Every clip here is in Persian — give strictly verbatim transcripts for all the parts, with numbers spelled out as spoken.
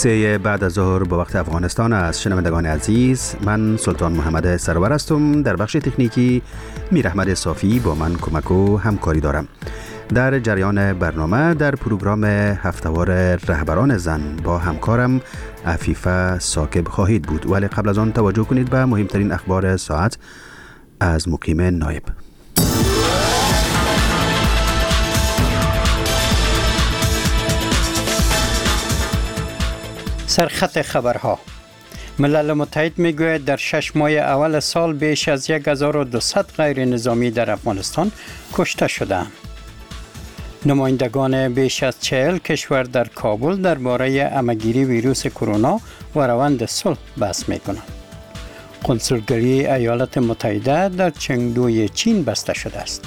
سه بعد از ظهر به وقت افغانستان است. شنوندگان عزیز، من سلطان محمد سرور هستم. در بخش تکنیکی میر احمد صافی با من کمک و همکاری دارم. در جریان برنامه در پروگرام هفتهوار رهبران زن با همکارم عفیفه ثاقب خواهید بود، ولی قبل از آن توجه کنید به مهمترین اخبار ساعت از مقیم نایب. سرخط خبرها. ملل متحد میگوید در شش ماه اول سال بیش از هزار و دویست غیر نظامی در افغانستان کشته شدند. نمایندگان بیش از چهل کشور در کابل درباره همه‌گیری ویروس کرونا و روند صلح بحث میکنند. کنسولگری ایالات متحده در چنگدوی چین بسته شده است.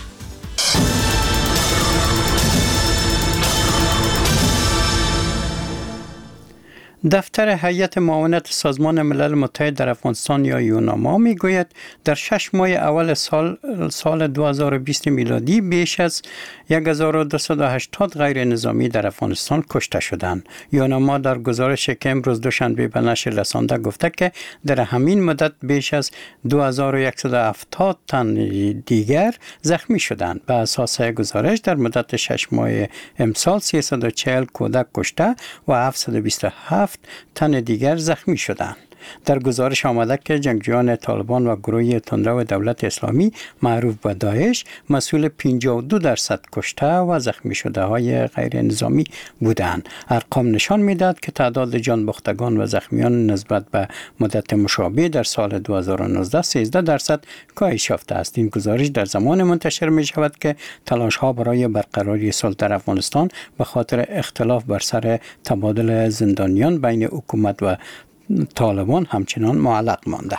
دفتر هیئت معاونت سازمان ملل متحد در افغانستان یا یوناما میگوید در شش ماه اول سال سال دو هزار و بیست میلادی بیش از هزار و دویست و هشتاد غیر نظامی در افغانستان کشته شدند. یوناما در گزارش که امروز دوشنبه به نشر رسانده گفته که در همین مدت بیش از دو هزار و صد و هفتاد تن دیگر زخمی شدند. به اساس گزارش در مدت شش ماه امسال سیصد و چهل کودک کشته و هفتصد و بیست و هفت تن دیگر زخمی شدند. در گزارش آمده که جنگجویان طالبان و گروه تندرو دولت اسلامی معروف به داعش مسئول پنجاه و دو درصد کشته و زخمی شده های غیر نظامی بودند. ارقام نشان میدهد که تعداد جان باختگان و زخمیان نسبت به مدت مشابه در سال دو هزار و نوزده سیزده درصد کاهش یافته است. این گزارش در زمان منتشر می شود که تلاش ها برای برقراری صلح در افغانستان به خاطر اختلاف بر سر تبادل زندانیان بین حکومت و طالبان همچنان معلق مانده.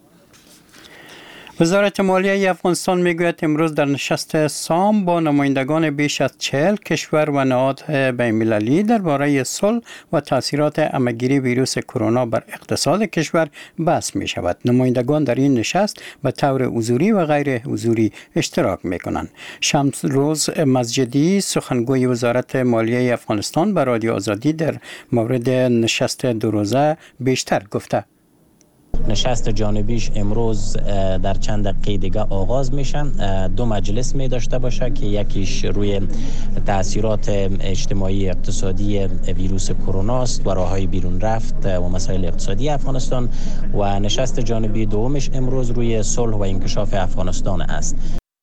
وزارت مالیه افغانستان میگوید امروز در نشست سام با نمایندگان بیش از چهل کشور و نهاد بین‌المللی درباره صلح و تاثیرات همه‌گیری ویروس کرونا بر اقتصاد کشور بحث می شود. نمایندگان در این نشست به طور حضوری و غیر حضوری اشتراک می کنند. شمس روز مسجدی سخنگوی وزارت مالیه افغانستان به رادیو آزادی در مورد نشست دو روزه بیشتر گفته. نشست جانبیش امروز در چند دقیقه دیگه آغاز میشه. دو مجلس می داشته باشه که یکیش روی تاثیرات اجتماعی اقتصادی ویروس کرونا است و راههای بیرون رفت و مسائل اقتصادی افغانستان و نشست جانبی دومش امروز روی صلح و انکشاف افغانستان است.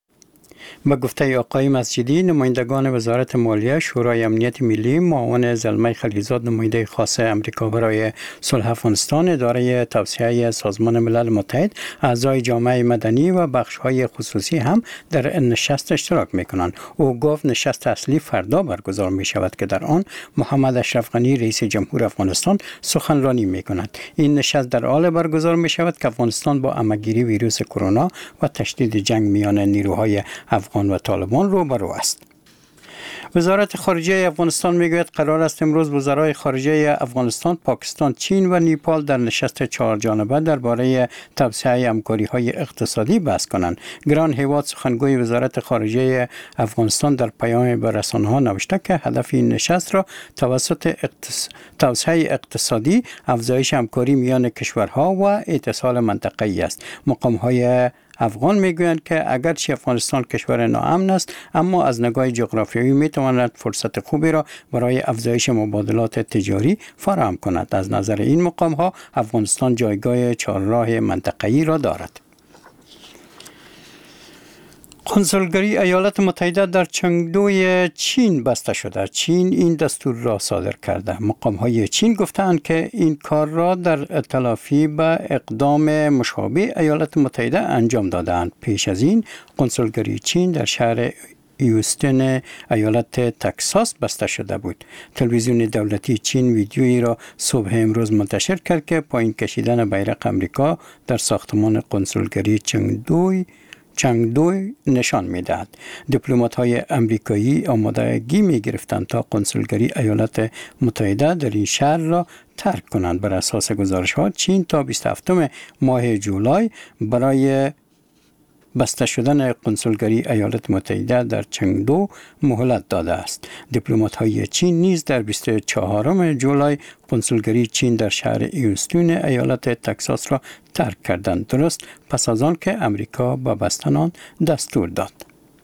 به گفته آقای مسجدی، نمایندگان وزارت مالیه، شورای امنیت ملی، معاون زلمه خلیلزاد نماینده خاص امریکا برای صلح افغانستان، اداره توسعه سازمان ملل متحد، اعضای جامعه مدنی و بخش‌های خصوصی هم در نشست اشتراک می‌کنند. او گفت نشست اصلی فردا برگزار می‌شود که در آن محمد اشرف غنی رئیس جمهور افغانستان سخنرانی می‌کند. این نشست در حال برگزار می‌شود که افغانستان با همه‌گیری ویروس کرونا و تشدید جنگ میان نیروهای افغان و طالبان روبرو است. وزارت خارجه افغانستان میگوید قرار است امروز وزرای خارجه افغانستان، پاکستان، چین و نیپال در نشست چهار جانبه درباره توسعه همکاری‌های اقتصادی بحث کنند. گران هیواد سخنگوی وزارت خارجه افغانستان در پیام به رسانه‌ها نوشته که هدف این نشست را توسط اقتص... توسعه اقتصادی، افزایش همکاری میان کشورها و اتصال منطقه‌ای است. مقام‌های افغان میگویند که اگرچه افغانستان کشور ناامن است، اما از نگاه جغرافیایی میتواند فرصت خوبی را برای افزایش مبادلات تجاری فراهم کند. از نظر این مقام ها افغانستان جایگاه چهارراه منطقه‌ای را دارد. کنسولگری ایالات متحده در چنگدوی چین بسته شده. چین این دستور را صادر کرده. مقام‌های چین گفتند که این کار را در تلافی به اقدام مشابه ایالات متحده انجام دادند. پیش از این کنسولگری چین در شهر هیوستن ایالت تکساس بسته شده بود. تلویزیون دولتی چین ویدیویی را صبح امروز منتشر کرد که پایین کشیدن بیرق امریکا در ساختمان کنسولگری چنگدوی چنگدوی نشان می‌دهد. دیپلمات‌های آمریکایی آمادگی می‌گرفتند تا کنسولگری ایالات متحده در این شهر را ترک کنند. بر اساس گزارش‌ها چین تا بیست و هفتم ماه جولای برای بسته شدن قنسولگری ایالات متحده در چنگدو مهلت داده است. دیپلمات‌های چین نیز در بیست و چهارم جولای قنسولگری چین در شهر هیوستون ایالت تگزاس را ترک کردند، درست پس از آن که امریکا به بستن آن دستور داد.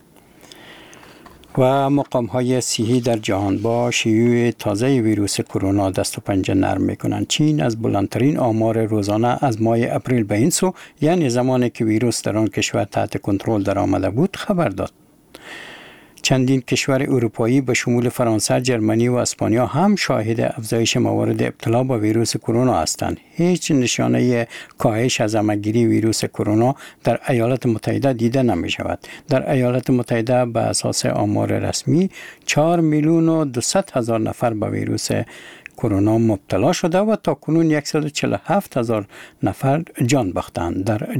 و مقام های صحی در جهان با شیوع تازه ویروس کرونا دست و پنجه نرم میکنند. چین از بلندترین آمار روزانه از ماه اپریل به این سو، یعنی زمانی که ویروس در آن کشور تحت کنترل در آمده بود، خبر داد. چندین کشور اروپایی به شمول فرانسه، جرمنی و اسپانیا هم شاهد افزایش موارد ابتلا با ویروس کرونا هستند. هیچ نشانه کاهش از همه‌گیری ویروس کرونا در ایالات متحده دیده نمی شود. در ایالات متحده به اساس آمار رسمی چهار میلیون و دویست هزار نفر به ویروس کرونا مبتلا شده و تا کنون صد و چهل و هفت هزار نفر جان باختند. در